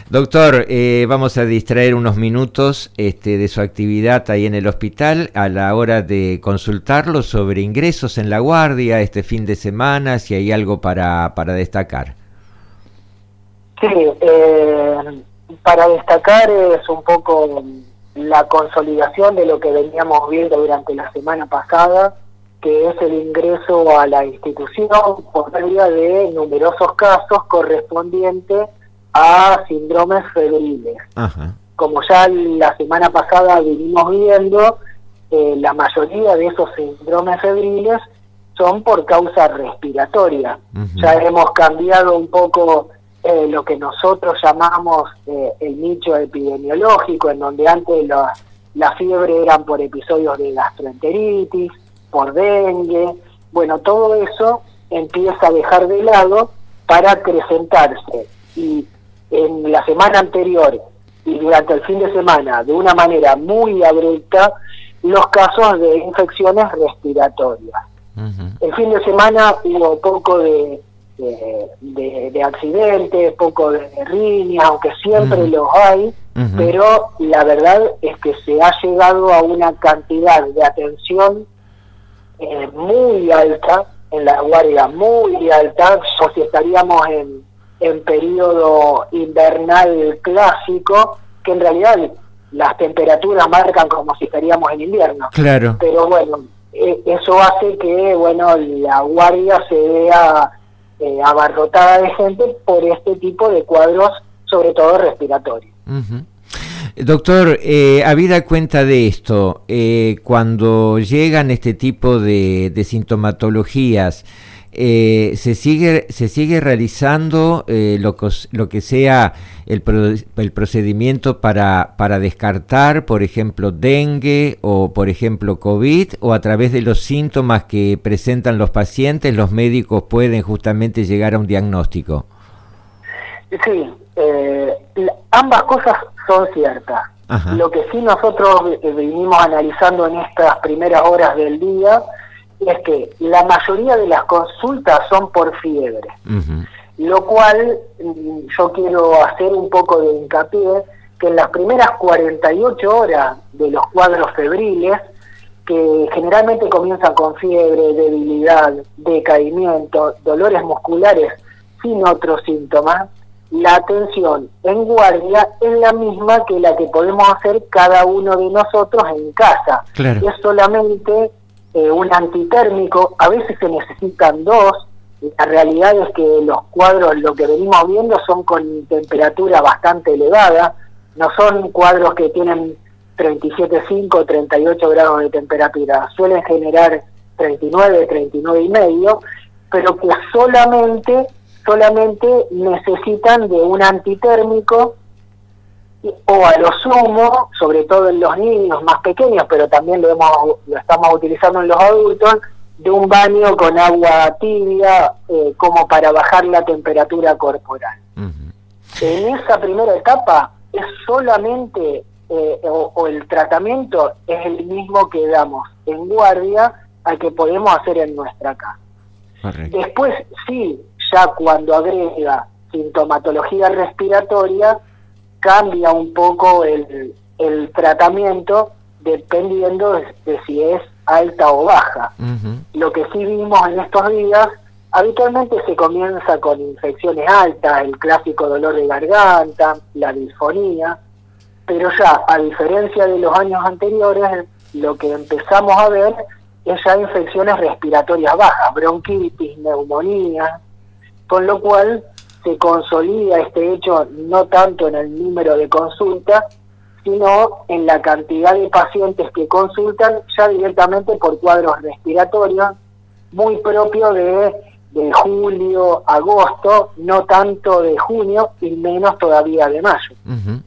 Doctor, vamos a distraer unos minutos de su actividad ahí en el hospital a la hora de consultarlo sobre ingresos en la guardia este fin de semana, si hay algo para destacar. Sí, para destacar es un poco la consolidación de lo que veníamos viendo durante la semana pasada, que es el ingreso a la institución por medio de numerosos casos correspondientes a síndromes febriles. Ajá. Como ya la semana pasada vinimos viendo, la mayoría de esos síndromes febriles son por causa respiratoria. Uh-huh. Ya hemos cambiado un poco lo que nosotros llamamos el nicho epidemiológico, en donde antes la fiebre eran por episodios de gastroenteritis, por dengue. Bueno, todo eso empieza a dejar de lado para acrecentarse, y en la semana anterior y durante el fin de semana, de una manera muy abrupta, los casos de infecciones respiratorias. Uh-huh. El fin de semana hubo poco de accidentes, poco de riñas, aunque siempre Uh-huh. los hay, Uh-huh. pero la verdad es que se ha llegado a una cantidad de atención muy alta, en la guardia muy alta, o si estaríamos en periodo invernal clásico, que en realidad las temperaturas marcan como si estaríamos en invierno. Claro. Pero bueno, eso hace que la guardia se vea abarrotada de gente por este tipo de cuadros, sobre todo respiratorios. Uh-huh. Doctor, habida cuenta de esto, cuando llegan este tipo de sintomatologías, se sigue realizando lo que sea el procedimiento para descartar, por ejemplo, dengue o, por ejemplo, COVID, o a través de los síntomas que presentan los pacientes, los médicos pueden justamente llegar a un diagnóstico. Sí, ambas cosas son ciertas. Ajá. Lo que sí nosotros vinimos analizando en estas primeras horas del día es que la mayoría de las consultas son por fiebre, Uh-huh. lo cual yo quiero hacer un poco de hincapié que en las primeras 48 horas de los cuadros febriles, que generalmente comienzan con fiebre, debilidad, decaimiento, dolores musculares sin otros síntomas, la atención en guardia es la misma que la que podemos hacer cada uno de nosotros en casa. Claro. Es solamente un antitérmico, a veces se necesitan dos. La realidad es que los cuadros, lo que venimos viendo, son con temperatura bastante elevada, no son cuadros que tienen 37,5, 38 grados de temperatura, suelen generar 39, 39 y medio, pero que solamente necesitan de un antitérmico, o a lo sumo, sobre todo en los niños más pequeños, pero también lo estamos utilizando en los adultos, de un baño con agua tibia, como para bajar la temperatura corporal. Uh-huh. En esa primera etapa es solamente, o el tratamiento es el mismo que damos en guardia al que podemos hacer en nuestra casa. Correcto. Después sí, ya cuando agrega sintomatología respiratoria, cambia un poco el tratamiento dependiendo de si es alta o baja. Uh-huh. Lo que sí vimos en estos días, habitualmente se comienza con infecciones altas, el clásico dolor de garganta, la disfonía, pero ya, a diferencia de los años anteriores, lo que empezamos a ver es ya infecciones respiratorias bajas, bronquitis, neumonía, con lo cual se consolida este hecho no tanto en el número de consultas, sino en la cantidad de pacientes que consultan ya directamente por cuadros respiratorios, muy propio de julio, agosto, no tanto de junio y menos todavía de mayo. Uh-huh.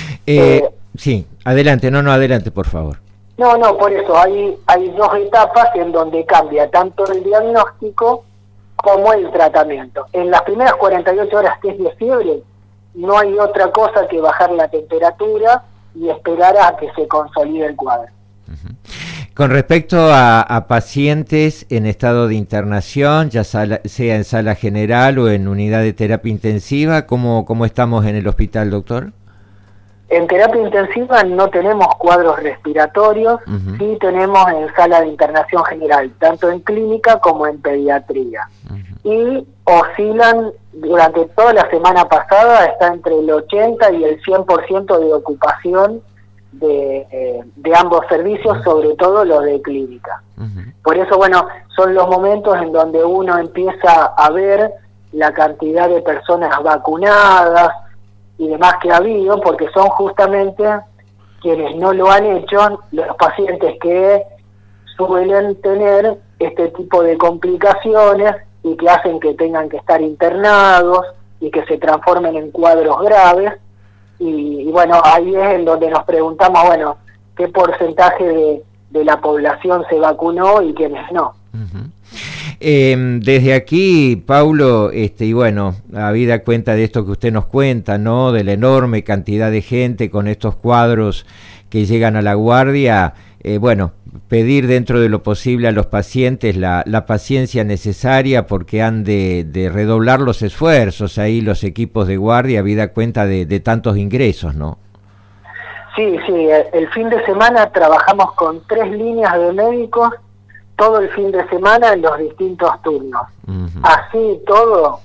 Sí, adelante, adelante, por favor. No, por eso hay dos etapas en donde cambia tanto el diagnóstico como el tratamiento. En las primeras 48 horas que es de fiebre, no hay otra cosa que bajar la temperatura y esperar a que se consolide el cuadro. Uh-huh. Con respecto a pacientes en estado de internación, ya sea en sala general o en unidad de terapia intensiva, ¿cómo estamos en el hospital, doctor? En terapia intensiva no tenemos cuadros respiratorios, sí tenemos en sala de internación general, tanto en clínica como en pediatría. Y oscilan, durante toda la semana pasada, está entre el 80 y el 100% de ocupación de ambos servicios, sobre todo los de clínica. Por eso, bueno, son los momentos en donde uno empieza a ver la cantidad de personas vacunadas y demás que ha habido, porque son justamente quienes no lo han hecho los pacientes que suelen tener este tipo de complicaciones y que hacen que tengan que estar internados y que se transformen en cuadros graves. Y bueno, ahí es en donde nos preguntamos, bueno, qué porcentaje de la población se vacunó y quiénes no. Desde aquí, Paulo, y bueno, habida cuenta de esto que usted nos cuenta, ¿no? De la enorme cantidad de gente con estos cuadros que llegan a la guardia, bueno, pedir dentro de lo posible a los pacientes la paciencia necesaria, porque han de redoblar los esfuerzos ahí los equipos de guardia, habida cuenta de tantos ingresos, ¿no? Sí, el fin de semana trabajamos con 3 líneas de médicos todo el fin de semana en los distintos turnos. Así todo,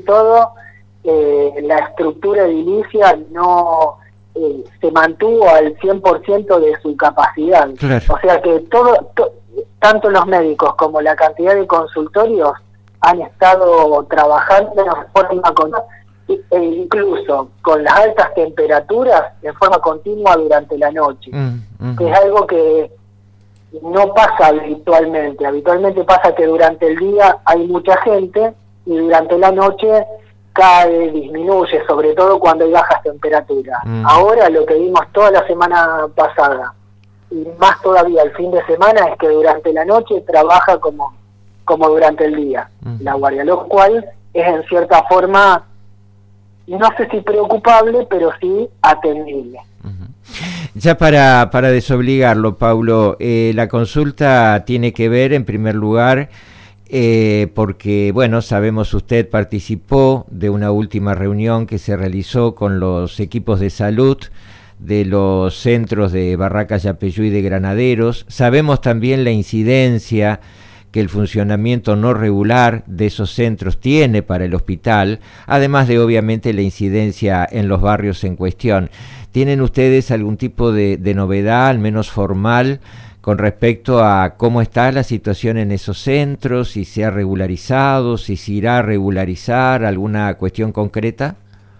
la estructura edilicia no se mantuvo al 100% de su capacidad. Claro. O sea que tanto los médicos como la cantidad de consultorios han estado trabajando de forma incluso con las altas temperaturas en forma continua durante la noche, que es algo que no pasa habitualmente. Habitualmente pasa que durante el día hay mucha gente y durante la noche cae, disminuye, sobre todo cuando hay bajas temperaturas. Ahora lo que vimos toda la semana pasada y más todavía el fin de semana es que durante la noche trabaja como durante el día la guardia, lo cual es en cierta forma, no sé si preocupable, pero sí atendible. Ya para desobligarlo, Paulo, la consulta tiene que ver, en primer lugar, porque, bueno, sabemos usted participó de una última reunión que se realizó con los equipos de salud de los centros de Barracas, Yapeyú y de Granaderos. Sabemos también la incidencia que el funcionamiento no regular de esos centros tiene para el hospital, además de obviamente la incidencia en los barrios en cuestión. ¿Tienen ustedes algún tipo de novedad, al menos formal, con respecto a cómo está la situación en esos centros, si se ha regularizado, si se irá a regularizar, alguna cuestión concreta?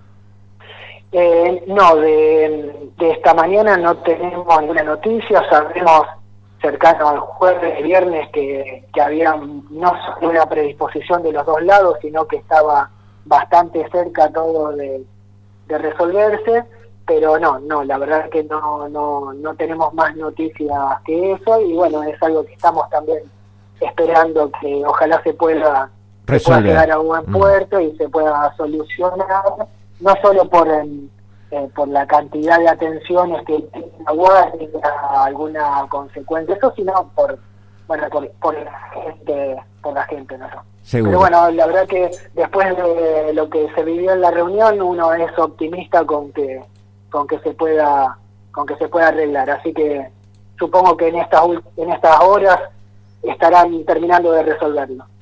No, de esta mañana no tenemos ninguna noticia. Sabemos cercano al jueves y viernes que había no solo una predisposición de los dos lados, sino que estaba bastante cerca todo de resolverse, pero no, la verdad es que no tenemos más noticias que eso, y bueno, es algo que estamos también esperando que ojalá se pueda llegar a buen puerto y se pueda solucionar, no solo por la cantidad de atenciones que tiene la guardia, alguna consecuencia eso, sino por la gente, ¿no? Seguro. Pero bueno, la verdad que después de lo que se vivió en la reunión, uno es optimista con que se pueda arreglar, así que supongo que en estas horas estarán terminando de resolverlo.